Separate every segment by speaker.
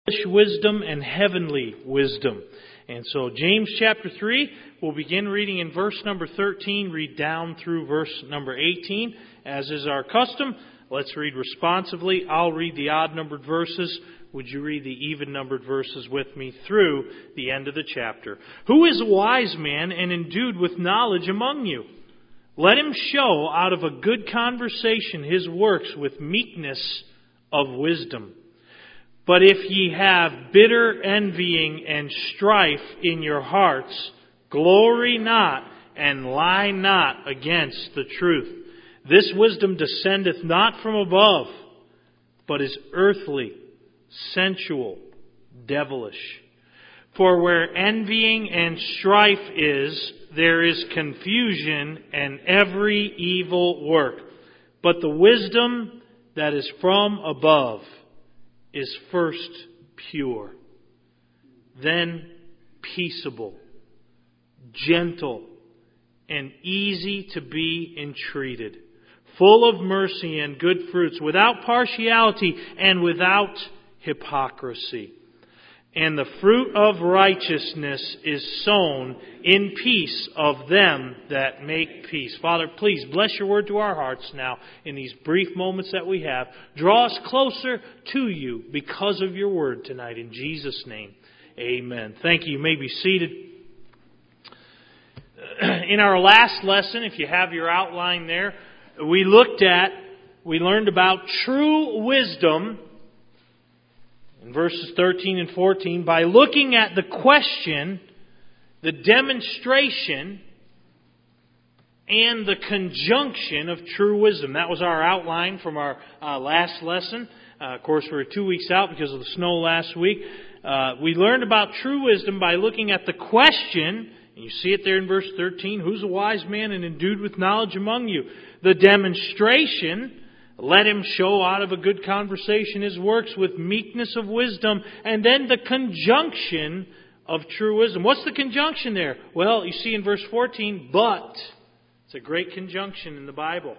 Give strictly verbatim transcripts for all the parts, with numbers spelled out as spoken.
Speaker 1: wisdom and heavenly wisdom. And so James chapter three, we'll begin reading in verse number thirteen, read down through verse number eighteen. As is our custom, let's read responsively. I'll read the odd-numbered verses. Would you read the even-numbered verses with me through the end of the chapter? Who is a wise man and endued with knowledge among you? Let him show out of a good conversation his works with meekness of wisdom. But if ye have bitter envying and strife in your hearts, glory not and lie not against the truth. This wisdom descendeth not from above, but is earthly, sensual, devilish. For where envying and strife is, there is confusion and every evil work. But the wisdom that is from above is first pure, then peaceable, gentle, and easy to be entreated, full of mercy and good fruits, without partiality and without hypocrisy. And the fruit of righteousness is sown in peace of them that make peace. Father, please bless your word to our hearts now in these brief moments that we have. Draw us closer to you because of your word tonight. In Jesus' name, amen. Thank you. You may be seated. In our last lesson, if you have your outline there, we looked at, we learned about true wisdom in verses thirteen and fourteen, by looking at the question, the demonstration, and the conjunction of true wisdom. That was our outline from our uh, last lesson. Uh, of course, we were two weeks out because of the snow last week. Uh, we learned about true wisdom by looking at the question, and you see it there in verse thirteen, who's a wise man and endued with knowledge among you? The demonstration, let him show out of a good conversation his works with meekness of wisdom. And then the conjunction of true wisdom. What's the conjunction there? Well, you see in verse fourteen, but. It's a great conjunction in the Bible.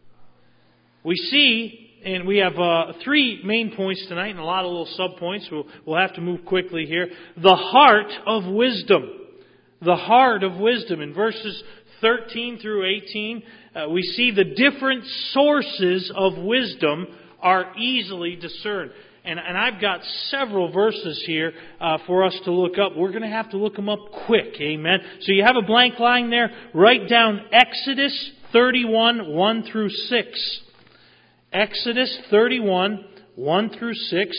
Speaker 1: We see, and we have uh, three main points tonight and a lot of little sub-points. We'll, we'll have to move quickly here. The heart of wisdom. The heart of wisdom. In verses thirteen through eighteen, uh, we see the different sources of wisdom are easily discerned. And, and I've got several verses here uh, for us to look up. We're going to have to look them up quick. Amen. So you have a blank line there. Write down Exodus thirty-one, one through six. Exodus thirty-one, one through six.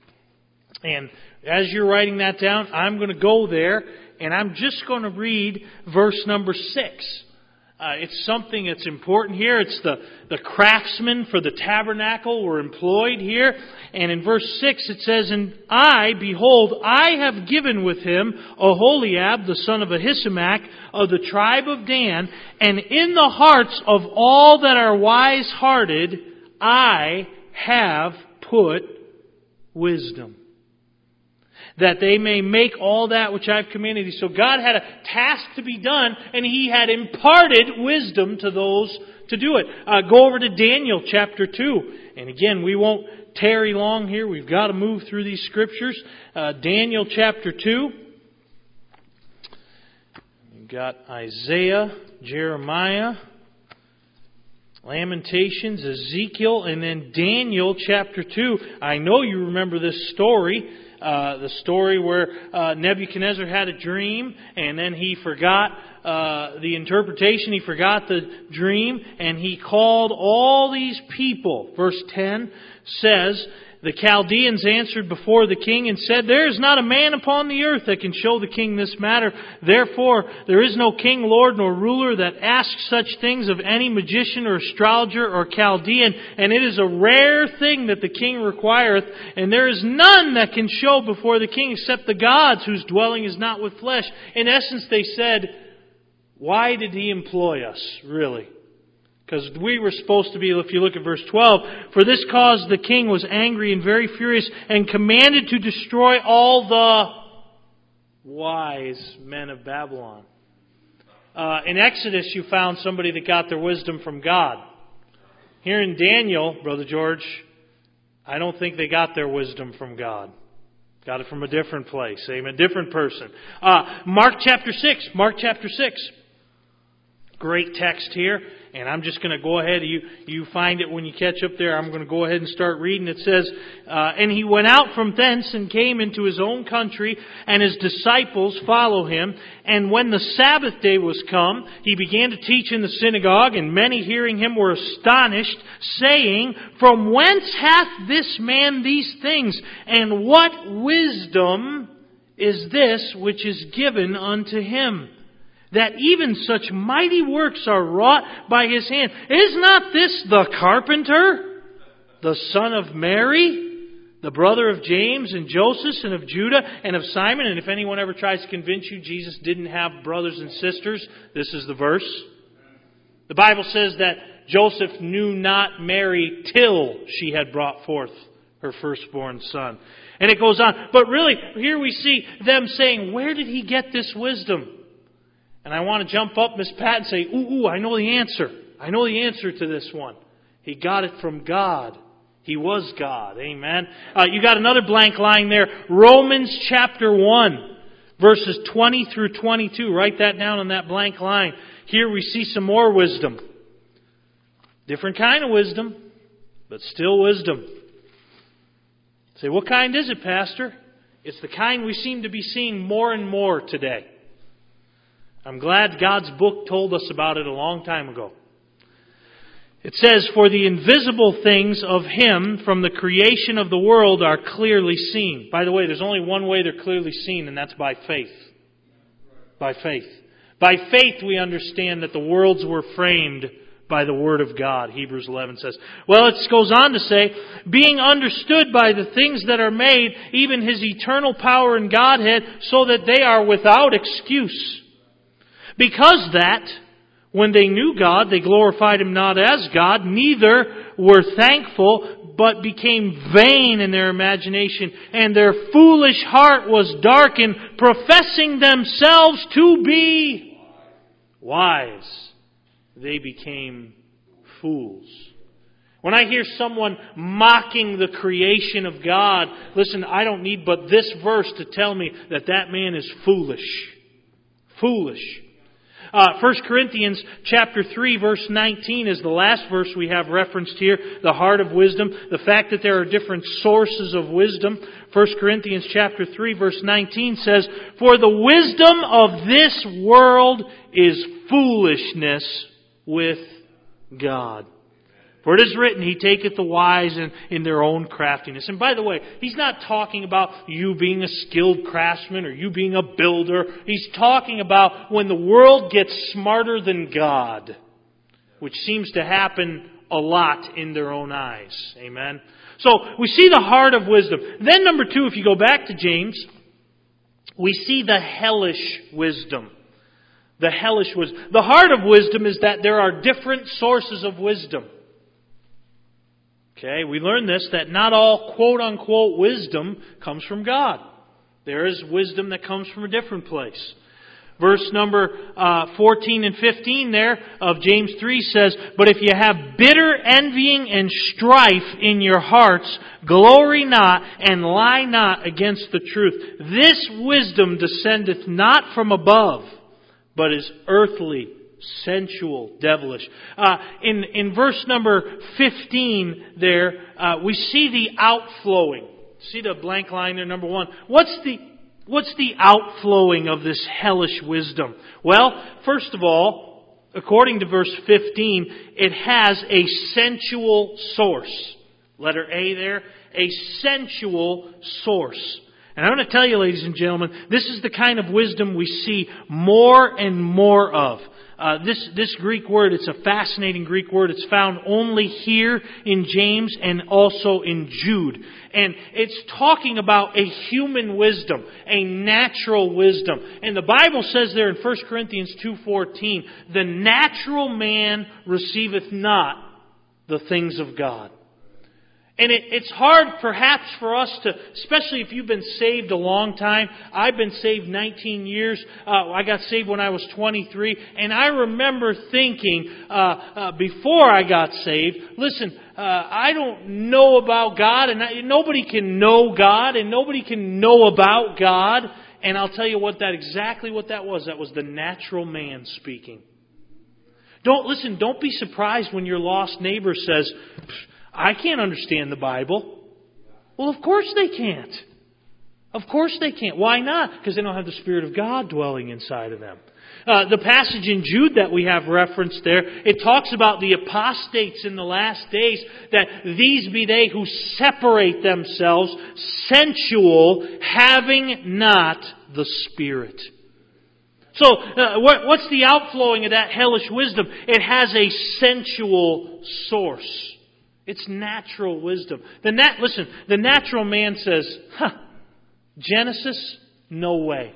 Speaker 1: And as you're writing that down, I'm going to go there. And I'm just going to read verse number six. Uh, it's something that's important here. It's the, the craftsmen for the tabernacle were employed here. And in verse six it says, And I, behold, I have given with him Oholiab, the son of Ahisamach, of the tribe of Dan, and in the hearts of all that are wise-hearted, I have put wisdom, that they may make all that which I've commanded thee. So God had a task to be done, and He had imparted wisdom to those to do it. Uh, go over to Daniel chapter two. And again, we won't tarry long here. We've got to move through these scriptures. Uh, Daniel chapter two. You've got Isaiah, Jeremiah, Lamentations, Ezekiel, and then Daniel chapter two. I know you remember this story. Uh, the story where uh, Nebuchadnezzar had a dream, and then he forgot uh, the interpretation. He forgot the dream, and he called all these people. Verse ten says, The Chaldeans answered before the king and said, There is not a man upon the earth that can show the king this matter. Therefore, there is no king, lord, nor ruler that asks such things of any magician or astrologer or Chaldean. And it is a rare thing that the king requireth. And there is none that can show before the king except the gods, whose dwelling is not with flesh. In essence, they said, why did he employ us, really? Because we were supposed to be, if you look at verse twelve, For this cause the king was angry and very furious, and commanded to destroy all the wise men of Babylon. Uh, in Exodus, you found somebody that got their wisdom from God. Here in Daniel, Brother George, I don't think they got their wisdom from God. Got it from a different place. Amen. Different person. Uh, Mark chapter six. Mark chapter six. Great text here. And I'm just going to go ahead. You you find it when you catch up there. I'm going to go ahead and start reading. It says, uh, And he went out from thence and came into his own country, and his disciples follow him. And when the Sabbath day was come, he began to teach in the synagogue, and many hearing him were astonished, saying, From whence hath this man these things? And what wisdom is this which is given unto him, that even such mighty works are wrought by his hand? Is not this the carpenter, the son of Mary, the brother of James and Joseph and of Judah and of Simon? And if anyone ever tries to convince you Jesus didn't have brothers and sisters, this is the verse. The Bible says that Joseph knew not Mary till she had brought forth her firstborn son. And it goes on. But really, here we see them saying, where did he get this wisdom? And I want to jump up, Miss Pat, and say, ooh, ooh, I know the answer. I know the answer to this one. He got it from God. He was God. Amen. Uh, you got another blank line there. Romans chapter one, verses twenty through twenty-two. Write that down on that blank line. Here we see some more wisdom. Different kind of wisdom, but still wisdom. Say, what kind is it, Pastor? It's the kind we seem to be seeing more and more today. I'm glad God's book told us about it a long time ago. It says, For the invisible things of Him from the creation of the world are clearly seen. By the way, there's only one way they're clearly seen, and that's by faith. By faith. By faith we understand that the worlds were framed by the Word of God, Hebrews eleven says. Well, it goes on to say, being understood by the things that are made, even His eternal power and Godhead, so that they are without excuse. Because that, when they knew God, they glorified Him not as God, neither were thankful, but became vain in their imagination, and their foolish heart was darkened, professing themselves to be wise. They became fools. When I hear someone mocking the creation of God, listen, I don't need but this verse to tell me that that man is foolish. Foolish. Uh, First Corinthians chapter three, verse nineteen is the last verse we have referenced here. The heart of wisdom. The fact that there are different sources of wisdom. First Corinthians chapter three, verse nineteen says, For the wisdom of this world is foolishness with God. For it is written, He taketh the wise in, in their own craftiness. And by the way, He's not talking about you being a skilled craftsman or you being a builder. He's talking about when the world gets smarter than God, which seems to happen a lot in their own eyes. Amen. So we see the heart of wisdom. Then number two, if you go back to James, we see the hellish wisdom. The hellish wisdom. The heart of wisdom is that there are different sources of wisdom. Okay, we learn this, that not all quote-unquote wisdom comes from God. There is wisdom that comes from a different place. Verse number uh, fourteen and fifteen there of James three says, But if you have bitter envying and strife in your hearts, glory not and lie not against the truth. This wisdom descendeth not from above, but is earthly, sensual, devilish. Uh, in, in verse number fifteen there, uh, we see the outflowing. See the blank line there, number one. What's the, what's the outflowing of this hellish wisdom? Well, first of all, according to verse fifteen, it has a sensual source. Letter A there, a sensual source. And I'm going to tell you, ladies and gentlemen, this is the kind of wisdom we see more and more of. Uh, this, this Greek word, it's a fascinating Greek word. It's found only here in James and also in Jude. And it's talking about a human wisdom, a natural wisdom. And the Bible says there in First Corinthians two fourteen, the natural man receiveth not the things of God. And it, it's hard perhaps for us to, especially if you've been saved a long time. I've been saved nineteen years. Uh, I got saved when I was twenty-three. And I remember thinking uh, uh, before I got saved, listen, uh, I don't know about God, and I, nobody can know God, and nobody can know about God. And I'll tell you what that exactly what that was. That was the natural man speaking. Don't listen, don't be surprised when your lost neighbor says, I can't understand the Bible. Well, of course they can't. Of course they can't. Why not? Because they don't have the Spirit of God dwelling inside of them. Uh, the passage in Jude that we have referenced there, it talks about the apostates in the last days, that these be they who separate themselves, sensual, having not the Spirit. So, uh, what, what's the outflowing of that hellish wisdom? It has a sensual source. It's natural wisdom. The nat- listen, the natural man says, huh, Genesis? No way.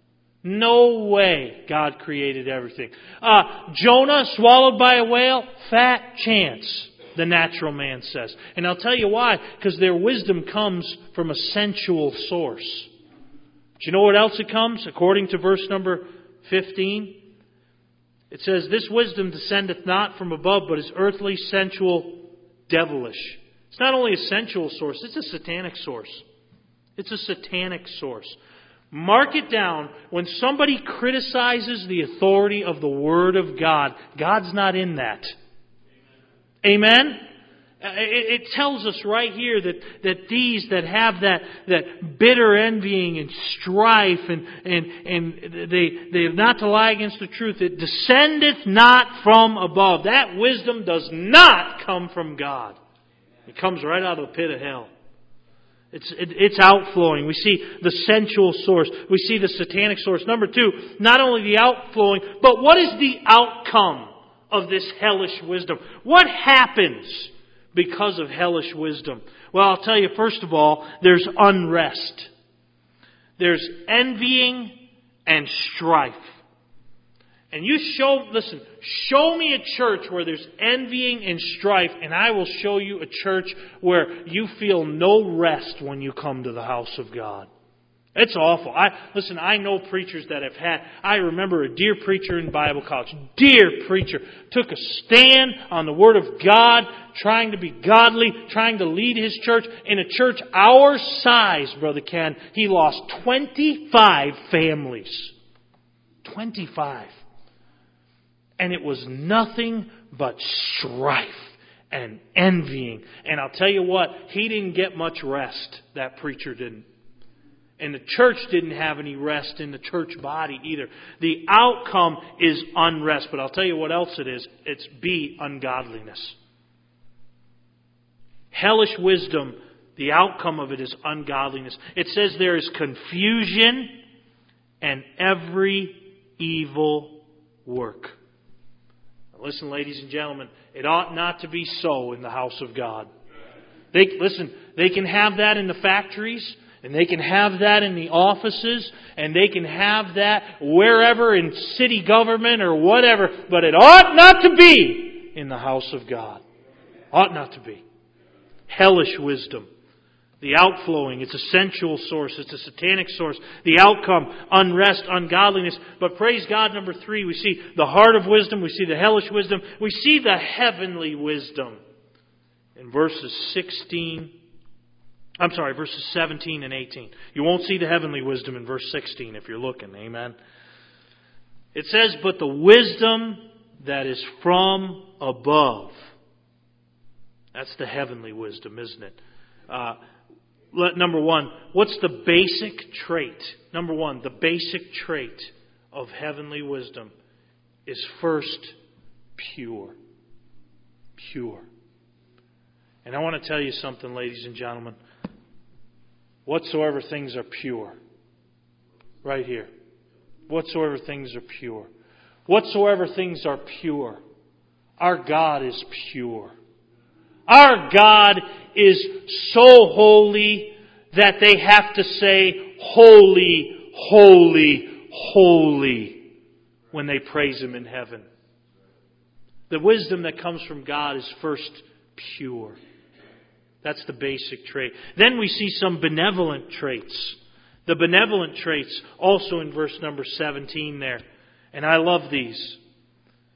Speaker 1: No way God created everything. Uh, Jonah swallowed by a whale? Fat chance, the natural man says. And I'll tell you why. Because their wisdom comes from a sensual source. Do you know what else it comes? According to verse number fifteen. It says, this wisdom descendeth not from above, but is earthly, sensual, devilish. It's not only a sensual source, it's a satanic source. It's a satanic source. Mark it down. When somebody criticizes the authority of the Word of God, God's not in that. Amen? It, it tells us right here that, that these that have that, that bitter envying and strife and, and, and they, they have not to lie against the truth, it descendeth not from above. That wisdom does not come from God. It comes right out of the pit of hell. It's, it, it's outflowing. We see the sensual source. We see the satanic source. Number two, not only the outflowing, but what is the outcome of this hellish wisdom? What happens because of hellish wisdom? Well, I'll tell you, first of all, there's unrest. There's envying and strife. And you show, listen, show me a church where there's envying and strife, and I will show you a church where you feel no rest when you come to the house of God. It's awful. I listen, I know preachers that have had, I remember a dear preacher in Bible college, dear preacher, took a stand on the Word of God, trying to be godly, trying to lead his church. In a church our size, Brother Ken, he lost twenty-five families. twenty-five. And it was nothing but strife and envying. And I'll tell you what, he didn't get much rest. That preacher didn't. And the church didn't have any rest in the church body either. The outcome is unrest. But I'll tell you what else it is. It's B, ungodliness. Hellish wisdom, the outcome of it is ungodliness. It says there is confusion and every evil work. Listen, ladies and gentlemen, it ought not to be so in the house of God. They, listen, they can have that in the factories, and they can have that in the offices, and they can have that wherever in city government or whatever, but it ought not to be in the house of God. Ought not to be. Hellish wisdom. The outflowing, it's a sensual source, it's a satanic source. The outcome, unrest, ungodliness. But praise God, number three, we see the heart of wisdom, we see the hellish wisdom, we see the heavenly wisdom. In verses sixteen, I'm sorry, verses seventeen and eighteen. You won't see the heavenly wisdom in verse sixteen if you're looking, amen. It says, but the wisdom that is from above. That's the heavenly wisdom, isn't it? Uh, Number one, what's the basic trait? Number one, the basic trait of heavenly wisdom is first pure. Pure. And I want to tell you something, ladies and gentlemen. Whatsoever things are pure. Right here. Whatsoever things are pure. Whatsoever things are pure. Our God is pure. Our God is so holy that they have to say, holy, holy, holy, when they praise Him in heaven. The wisdom that comes from God is first pure. That's the basic trait. Then we see some benevolent traits. The benevolent traits also in verse number seventeen there. And I love these.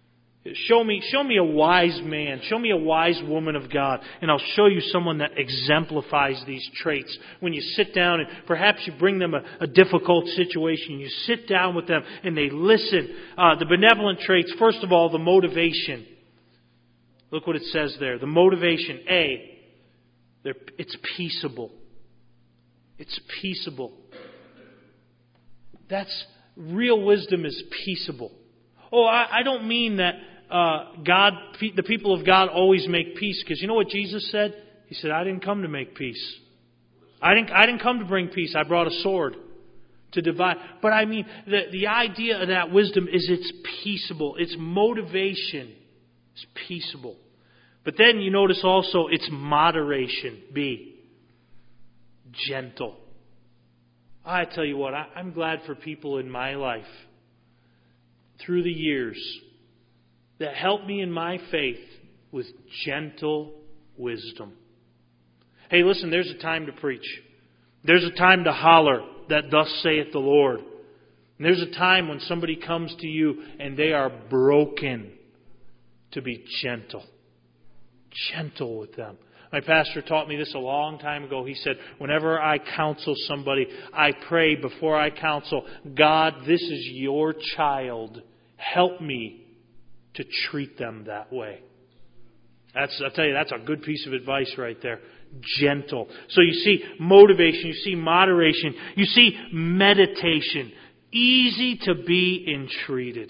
Speaker 1: Show me, show me a wise man. Show me a wise woman of God. And I'll show you someone that exemplifies these traits. When you sit down and perhaps you bring them a, a difficult situation. You sit down with them and they listen. Uh, the benevolent traits, first of all, the motivation. Look what it says there. The motivation. A, it's peaceable. It's peaceable. That's, real wisdom is peaceable. Oh, I, I don't mean that uh, God, the people of God always make peace. Because you know what Jesus said? He said, I didn't come to make peace. I didn't, I didn't come to bring peace. I brought a sword to divide. But I mean, the, the idea of that wisdom is it's peaceable. Its motivation is peaceable. But then you notice also its moderation. B. Gentle. I tell you what, I, I'm glad for people in my life through the years that helped me in my faith with gentle wisdom. Hey, listen, there's a time to preach. There's a time to holler that thus saith the Lord. And there's a time when somebody comes to you and they are broken to be gentle. Gentle with them. My pastor taught me this a long time ago. He said, whenever I counsel somebody, I pray before I counsel, God, this is your child. Help me to treat them that way. That's, I'll tell you, that's a good piece of advice right there. Gentle. So you see motivation, you see moderation, you see meditation. Easy to be entreated.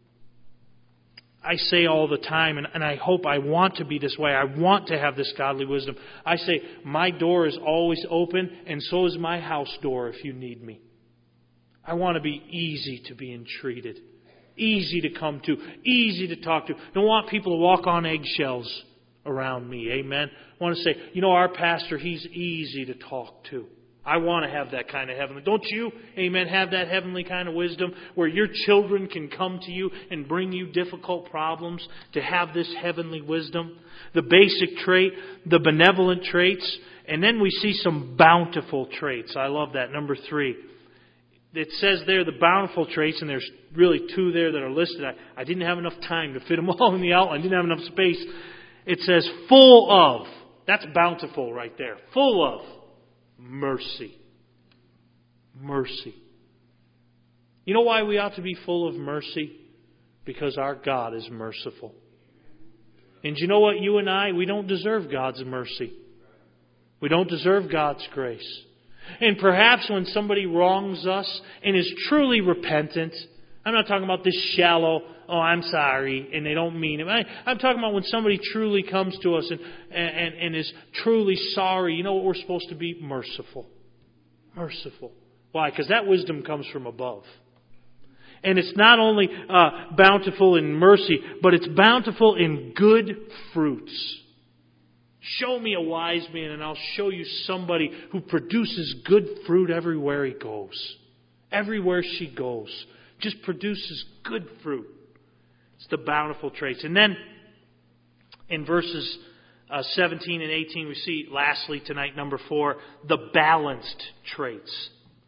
Speaker 1: I say all the time, and, and I hope I want to be this way. I want to have this godly wisdom. I say, my door is always open, and so is my house door if you need me. I want to be easy to be entreated. Easy to come to. Easy to talk to. Don't want people to walk on eggshells around me. Amen. I want to say, you know, our pastor, he's easy to talk to. I want to have that kind of heavenly. Don't you, amen, have that heavenly kind of wisdom where your children can come to you and bring you difficult problems, to have this heavenly wisdom? The basic trait, the benevolent traits, and then we see some bountiful traits. I love that. Number three. It says there the bountiful traits, and there's really two there that are listed. I, I didn't have enough time to fit them all in the outline. I didn't have enough space. It says full of. That's bountiful right there. Full of mercy. Mercy. You know why we ought to be full of mercy? Because our God is merciful. And you know what? You and I, we don't deserve God's mercy. We don't deserve God's grace. And perhaps when somebody wrongs us and is truly repentant, I'm not talking about this shallow, oh, I'm sorry, and they don't mean it. I, I'm talking about when somebody truly comes to us and, and, and is truly sorry. You know what we're supposed to be? Merciful. Merciful. Why? Because that wisdom comes from above. And it's not only uh, bountiful in mercy, but it's bountiful in good fruits. Show me a wise man and I'll show you somebody who produces good fruit everywhere he goes. Everywhere she goes. Just produces good fruit. It's the bountiful traits. And then in verses uh, seventeen and eighteen we see, lastly tonight, number four, the balanced traits.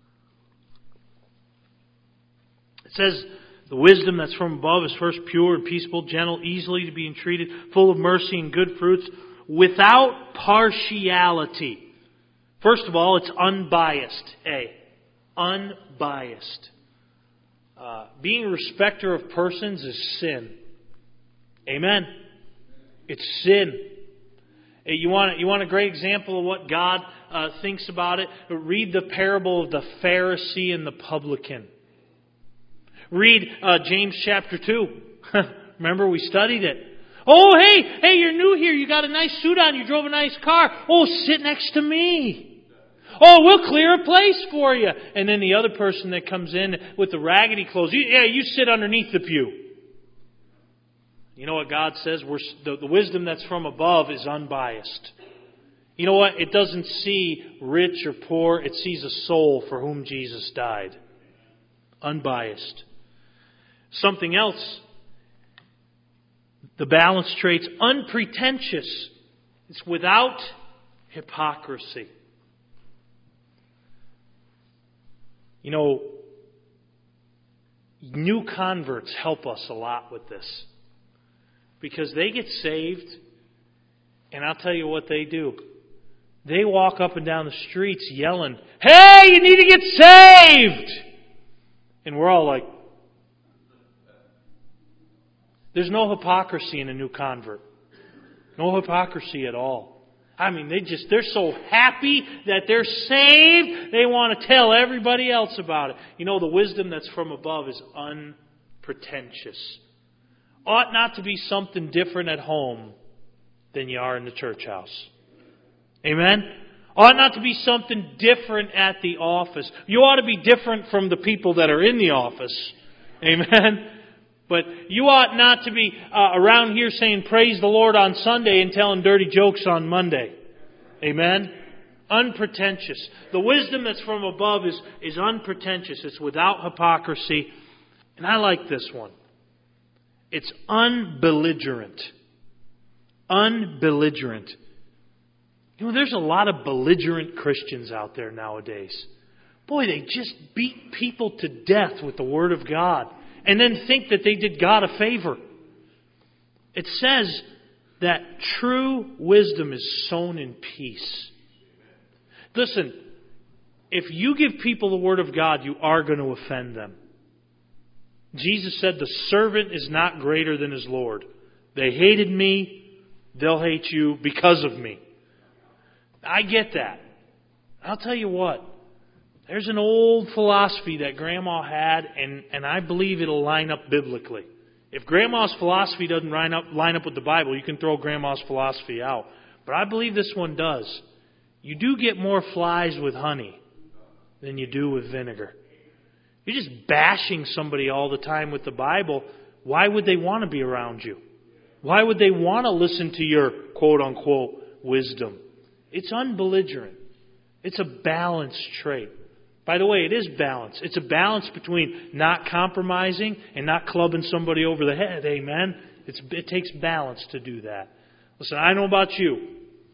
Speaker 1: It says, the wisdom that's from above is first pure and peaceable, gentle, easily to be entreated, full of mercy and good fruits, without partiality. First of all, it's unbiased. A. Unbiased. Uh, being a respecter of persons is sin. Amen. It's sin. You want, you want a great example of what God uh, thinks about it? Read the parable of the Pharisee and the publican. Read uh, James chapter two. Remember, we studied it. Oh, hey, hey, you're new here. You got a nice suit on. You drove a nice car. Oh, sit next to me. Oh, we'll clear a place for you. And then the other person that comes in with the raggedy clothes, you, yeah, you sit underneath the pew. You know what God says? We're, the, the wisdom that's from above is unbiased. You know what? It doesn't see rich or poor. It sees a soul for whom Jesus died. Unbiased. Something else. The balanced traits, unpretentious. It's without hypocrisy. You know, new converts help us a lot with this. Because they get saved, and I'll tell you what they do. They walk up and down the streets yelling, "Hey, you need to get saved!" And we're all like, there's no hypocrisy in a new convert. No hypocrisy at all. I mean, they just, they're so happy that they're saved, they want to tell everybody else about it. You know, the wisdom that's from above is unpretentious. Ought not to be something different at home than you are in the church house. Amen? Ought not to be something different at the office. You ought to be different from the people that are in the office. Amen? But you ought not to be uh, around here saying praise the Lord on Sunday and telling dirty jokes on Monday. Amen? Unpretentious. The wisdom that's from above is, is unpretentious. It's without hypocrisy. And I like this one. It's unbelligerent. Unbelligerent. You know, there's a lot of belligerent Christians out there nowadays. Boy, they just beat people to death with the Word of God and then think that they did God a favor. It says that true wisdom is sown in peace. Listen, if you give people the Word of God, you are going to offend them. Jesus said the servant is not greater than his Lord. They hated me, they'll hate you because of me. I get that. I'll tell you what. There's an old philosophy that Grandma had, and, and I believe it'll line up biblically. If Grandma's philosophy doesn't line up, line up with the Bible, you can throw Grandma's philosophy out. But I believe this one does. You do get more flies with honey than you do with vinegar. You're just bashing somebody all the time with the Bible. Why would they want to be around you? Why would they want to listen to your quote-unquote wisdom? It's unbelligerent. It's a balanced trait. By the way, it is balance. It's a balance between not compromising and not clubbing somebody over the head. Amen? It's, it takes balance to do that. Listen, I know about you.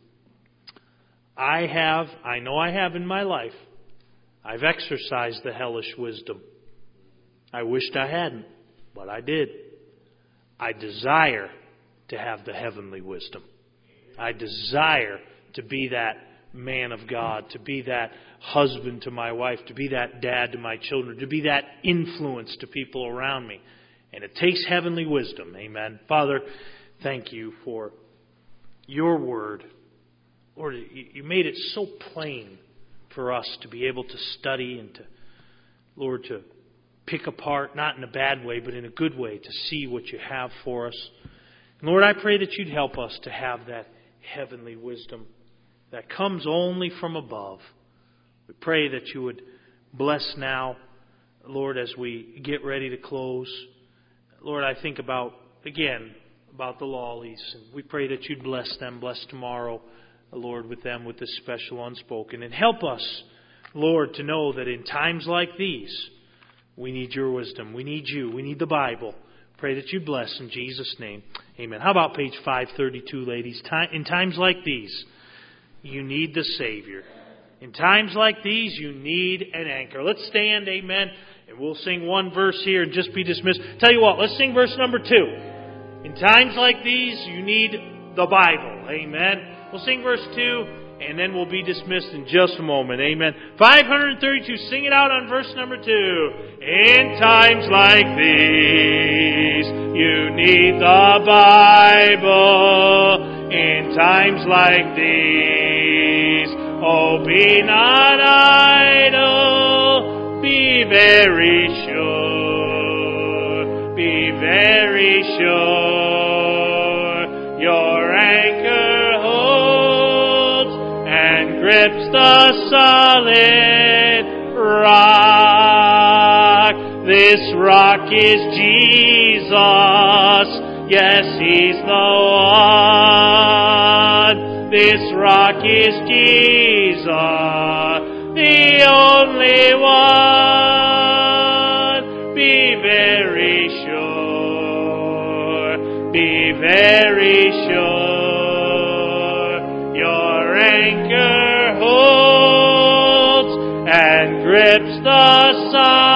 Speaker 1: I have, I know I have in my life, I've exercised the hellish wisdom. I wished I hadn't, but I did. I desire to have the heavenly wisdom. I desire to be that man of God, to be that husband to my wife, to be that dad to my children, to be that influence to people around me. And it takes heavenly wisdom. Amen. Father, thank you for your word. Lord, you made it so plain for us to be able to study and to, Lord, to pick apart, not in a bad way, but in a good way, to see what you have for us. And Lord, I pray that you'd help us to have that heavenly wisdom that comes only from above. We pray that you would bless now, Lord, as we get ready to close. Lord, I think about, again, about the Lawleys. And we pray that you'd bless them, bless tomorrow, Lord, with them, with this special unspoken. And help us, Lord, to know that in times like these, we need your wisdom. We need you. We need the Bible. Pray that you bless in Jesus' name. Amen. How about page five thirty-two, ladies? In times like these, you need the Savior. In times like these, you need an anchor. Let's stand, amen, and we'll sing one verse here and just be dismissed. Tell you what, let's sing verse number two. In times like these, you need the Bible. Amen. We'll sing verse two, and then we'll be dismissed in just a moment. Amen. five thirty-two, sing it out on verse number two. In times like these, you need the Bible. In times like these, oh, be not idle, be very sure, be very sure. Your anchor holds and grips the solid rock. This rock is Jesus. Yes, He's the one. This rock is Jesus, the only one. Be very sure, be very sure. Your anchor holds and grips the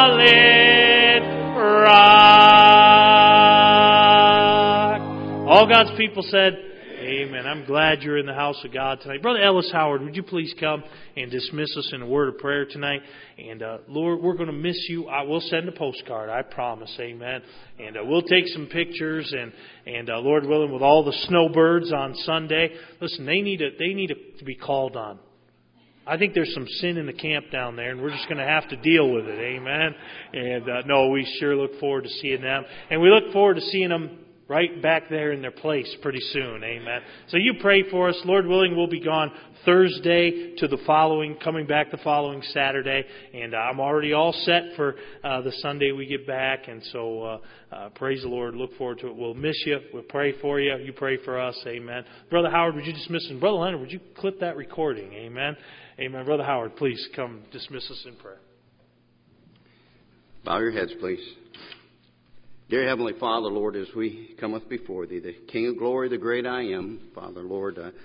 Speaker 1: solid rock. All God's people said, amen. I'm glad you're in the house of God tonight. Brother Ellis Howard, would you please come and dismiss us in a word of prayer tonight? And uh, Lord, we're going to miss you. I will send a postcard, I promise. Amen. And uh, we'll take some pictures, and and uh, Lord willing, with all the snowbirds on Sunday. Listen, they need a, they need a, to be called on. I think there's some sin in the camp down there, and we're just going to have to deal with it. Amen. And uh, no, we sure look forward to seeing them, and we look forward to seeing them right back there in their place pretty soon. Amen. So you pray for us. Lord willing, we'll be gone Thursday to the following, coming back the following Saturday. And uh, I'm already all set for uh, the Sunday we get back. And so uh, uh, praise the Lord. Look forward to it. We'll miss you. We'll pray for you. You pray for us. Amen. Brother Howard, would you dismiss us? Brother Leonard, would you clip that recording? Amen. Amen. Brother Howard, please come dismiss us in prayer.
Speaker 2: Bow your heads, please. Dear Heavenly Father, Lord, as we cometh before Thee, the King of glory, the great I am, Father, Lord, uh,